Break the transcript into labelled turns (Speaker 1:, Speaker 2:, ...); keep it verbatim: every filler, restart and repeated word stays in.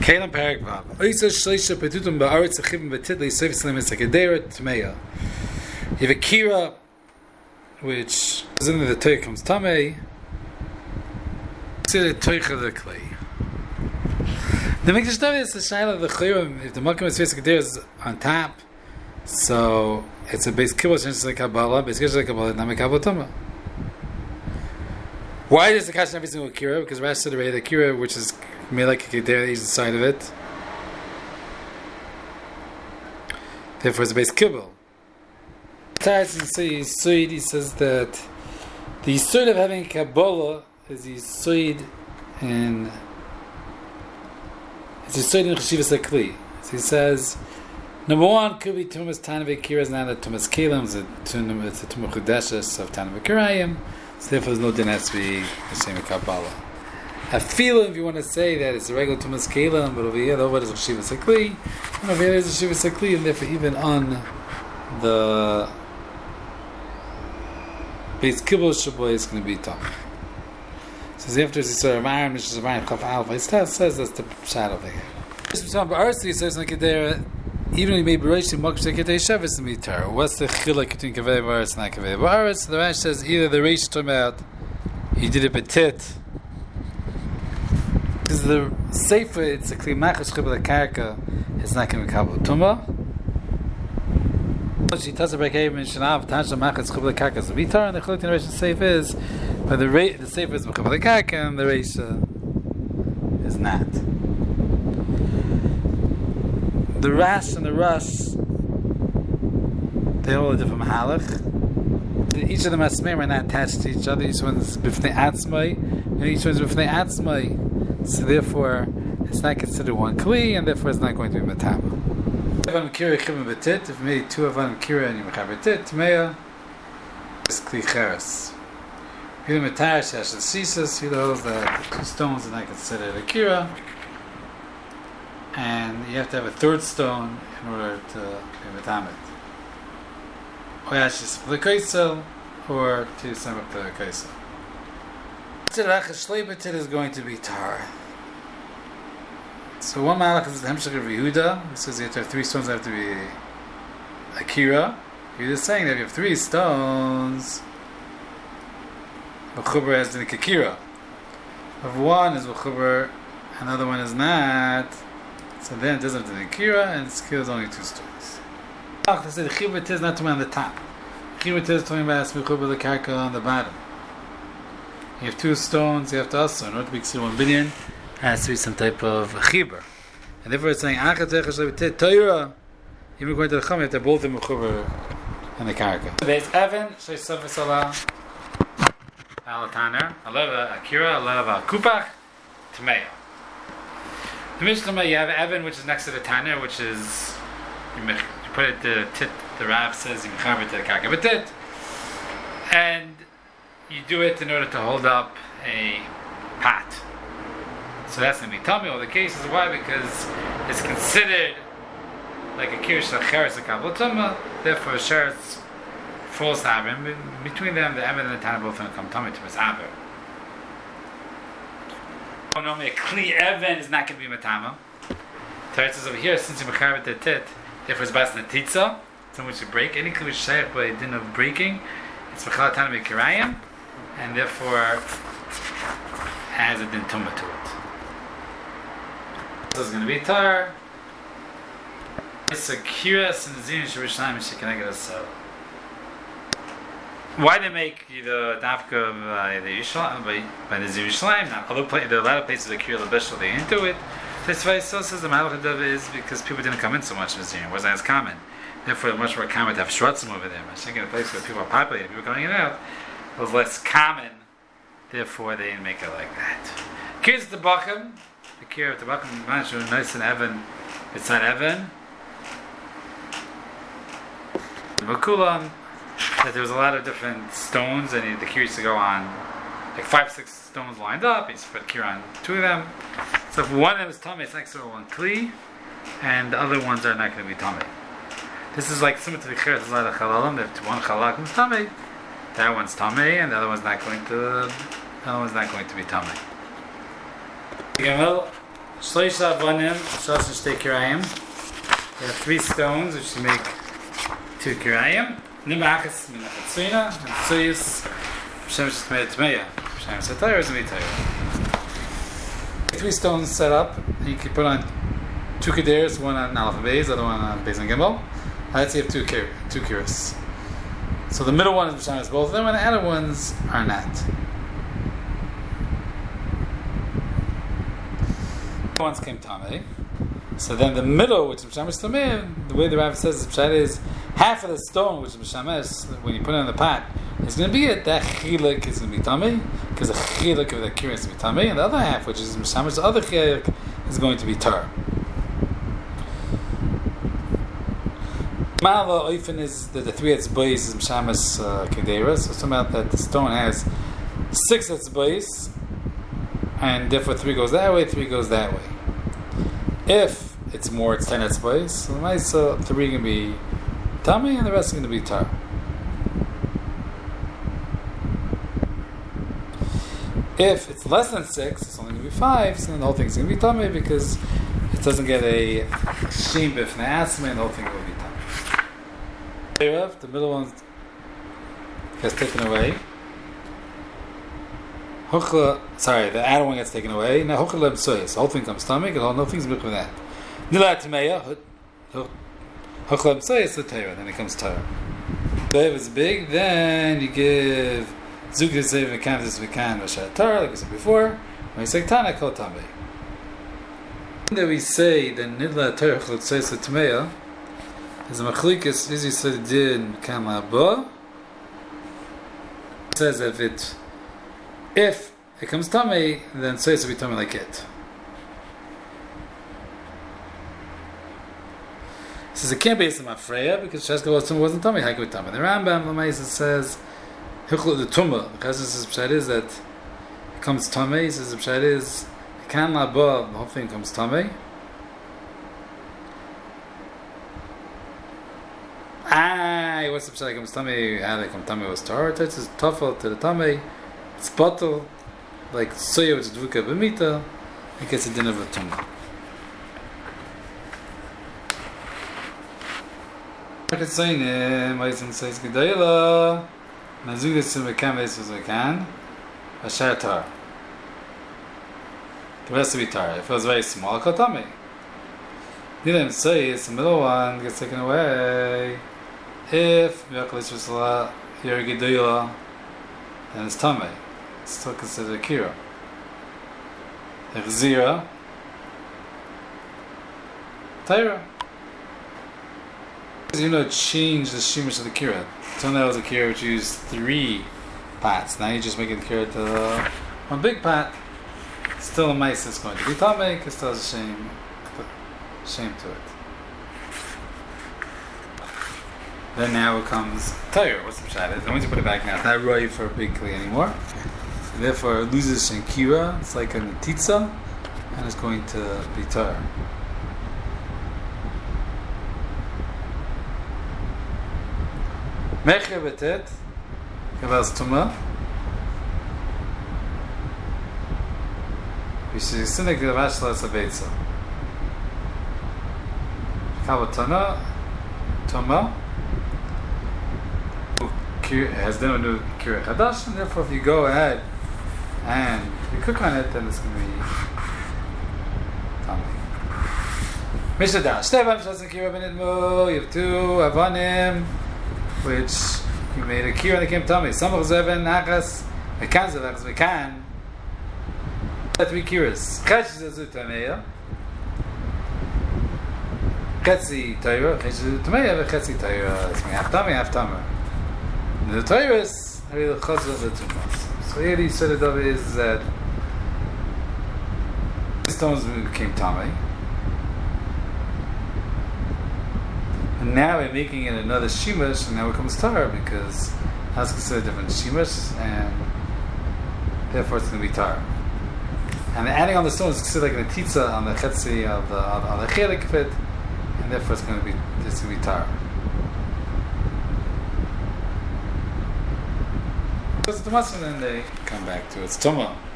Speaker 1: Kalim Parak Vav. Oisa Shleisha Petutum Ba'aretz Achivim Betidli Seif Slim is like a Dera Tmeya. You have a Kira, which is in the Torah comes Tamei. See the Torah of the clay. The Mikdash David is the Shaila of the Chayim. If the Malkim is facing Dera is on top, so it's a base Kibbutz, it's like Kabbalah, base Kibbutz like Kabbalah, not Kabbalah Tama. Why does the Kash every single Kira? Because Rashi said already the Kira, which is made like a Kedera, is inside of it. Therefore, it's a base Kibbutz. He says that the Yisud of having Kabbalah is the Yisud in it's the Yisud in Cheshivas HaKli. So he says, number one could be Tumas Tanavik Kira is not a Tumas Kalim, it's a Tumah Chudeshes of Tanavik Kirayim. So therefore, there's no din has to be the same as Kabbalah. I feel if you want to say that it's a regular Tumas Kalim, but over here, the over is Cheshivas HaKli, and over here is Cheshivas HaKli, and therefore even on the base Kibbutz Shabbat is going to be Tom. So after this Yisrael Amarim, which is a Amarim Chaf Alpha, it says that's the shadow over here. This is something Arsi, he says like there, even if you made Bereish in Moksha Ketei Shavis to meet her. What's the chilek between Kaveh Baritz and not Kaveh Baritz? The Rash says either the Reish talking about he did a petit. Because the Sefer, it's a Klimachas Chibah Karka, it's not going to be Kabbalah Tumah. She tells about Kaveh and Shanav, Tasha Machas Chibah Karka is a Vitar, and the Chilek in the Reish Sefer is, but the, Re- the Sefer is Kabbalah Karka, and the Reish uh, is not. The Rash and the Rush, they all a different Mahalach. Each of them has Smeir are not attached to each other. Each one's B'fnei Atzmai, and each one's B'fnei Atzmai. So therefore, it's not considered one Kli, and therefore it's not going to be Matama. If you made two of them Kira and you Mechaber Tit, Tmeya, it's Kli Cheres. If you Matar, Shash and Sisas, you know that the two stones are not considered a Kira. And you have to have a third stone in order to be metamet. Or actually the kaisel, or to sum up the kaisel. Tzedakah shleibetit is going to be tar. So one malach is the hemshach of Yehuda. It says you have to have three stones. That have to be akira. Yehuda is saying that if you have three stones, mechuber has the akira. If one is mechuber, another one is not. So then it doesn't have the Akira, and it kills only two stones. I said the Chibut is not to be on the top. Chibut is talking about Smichub the Karka on the bottom. You have two stones, you have to also, in order to be considered one billion, it has to be some type of Chibur. And therefore it's saying, Achatech Hashem Torah, even according to the Chum, you have to have both the Mechuber and the Karka. There's Evan, Shei Sofa Salah, Alataner, Aleva Akira, Aleva Kupach, Tmeya. The Mishnah, you have Evan, which is next to the Tanner, which is you, you put it the tit. The Rav says you mechaber to the karka b'tit, and you do it in order to hold up a pot. So that's going to be tummy. All the cases why because it's considered like a kirish lacheres a kabbalah tumah. Therefore, sheretz falls to Evan. Between them, the Evan and the Tanner both going to come tummy to misaber. Normally a Kli Evan is not going to be Matama. Torah says over here, since you mechaber the tit, therefore it's bas netitza, it's in which you break. Any Kli which shaykh by a din of breaking, it's mechala tanah b'kirayim, and therefore has a din tumah to it. So it's going to be tar. It's a kiras and the zin Yerushalayim and she can get us so. Why they make the dafka by the Yisrael, by, by the Yerushalayim? Not other places. There are a lot of places that Kiril Bishul they into it. This why so says the Malach Hadav is because people didn't come in so much in the Zin. It wasn't as common. Therefore, much more common to have shrotzim over there. I think in a place where people are populated, people coming in and out, it was less common. Therefore, they didn't make it like that. Kirs the Bachim, the Kir of the Bachim, Manshu, nice and Evan. It's not Evan. Makulam. That there was a lot of different stones, and the kir used to go on like five, six stones lined up. You just put kir on two of them. So if one of them is tummy, it's next to one kli, and the other ones are not going to be tummy. This is like similar to the kir. There's a lot of chalalim. If one chalak is tummy, that one's tummy, and the other one's not going to. The other one's not going to be tummy. Shloisha Avanim, Shlosh Shtei Kirayim. You have three stones which you make two Kirayim. Nimachas min Achatzina, and Tsuyis, Hashem Shetmei Tmeya. Hashem Shetayr is Mitayr. Three stones set up, and you can put on two Kederis, one on Aleph Beis, the other one on Beis and Gimel. Let's see, you have two kir, two Kiras. So the middle one is B'Shamas, both of them, and the other ones are not. The ones came Tameh. So then the middle, which is B'Shamas Tameh, the way the Rav says the Pshat is half of the stone, which is B'Shamas, when you put it in the pot, is going to be it. That Chilik is going to be Tameh, because the Chilik of the Kira is going to be Tameh, and the other half, which is B'Shamas, the other Chilik, is going to be Tar. Ma'ala Oifen is that the three etzbois is M'shamas uh, Kedera, so somehow that the stone has six etzbois, and therefore three goes that way, three goes that way. If it's more, it's ten etzbois, so the nice uh, three can be Tami, and the rest are going to be Tar. If it's less than six, it's only going to be five, so then the whole thing's going to be Tami, because it doesn't get a Shim B'fnei Asma, and the whole thing will be Tami. The middle one gets taken away. Hochla, sorry, the outer one gets taken away. Now Hochla Leb Soyas, the whole thing comes stomach, and all no things mixed with that. Nila Tameya, Hochla Leb Soyas, the Torah, then it comes Torah. If it's big, then you give Zug Zev Mekan Zis Mekan Vashat Torah, like we said before. When you say Tana, Kol Tameh. Then we say that Nila Torah Hochla Leb Soyas, the Tameya, as a machlikas, as you said, din kama ba. It says if it, if it comes tummy, then says to be tummy like it. It says it can't be some Afreya because Sheshka was tummy wasn't tummy. How can it be tummy? The Rambam Lamaisa says hichlu the tumah because this is pshat is that it comes tummy. He says the pshat is kama ba. The whole thing comes tummy. Ah, what's the pshat comes tummy? How they come tummy was Torah. It's just tuffle to the tummy. It's bottle like soya which is dvuka b'mita. It gets a din of a tumah. Like it's saying, Ma'asim says Gedayla. Nazug this in the canvas as we can. Ashar tar. The rest of it tar. If it was very small, called tummy. You didn't say it's the middle one gets taken away. If Miyakalish Vasala here Gedayla, then it's tummy. It's still considered a kira. If zira, Taira. You know, change the shimish of the kira. Until now, it was a kira which used three pots. Now you just make it kira to one big pot. Still a mice is going to be tummy because still has a shame, shame to it. Then now it comes Taira. What's the pshat? Then once you put it back now, it's not roy for a big kli anymore. And therefore, it loses shankira. It's like a netitza, and it's going to be Taira. Mecher betet, kavaz tuma. V'shisinik gavash la sabetza. Kavatana, tuma. Has done a new kira chadash, and therefore, if you go ahead and you cook on it, then it's going to be tummy. Mishnah Shtevan shasik kira benidmu. You have two avanim, which you made a kira and they came tummy. Samach zeven nachas mekan zevachas mekan. Three kiras. Chesh zezu tameya. Chetzi Torah. Chesh zezu tameya. V'chetzi Torah. It's half tummy, half tamer. The Torah is really the chazal of the tumas. So here he said it is that the stones became tummy. And now we're making it another shimush, and now it comes tar because that's considered different shimush, and therefore it's going to be tar. And adding on the stones is considered like a netitza on the chetzi of the on the chelik of it, and therefore it's going to be it's going to be tar. Because the and then they come back to its tumah.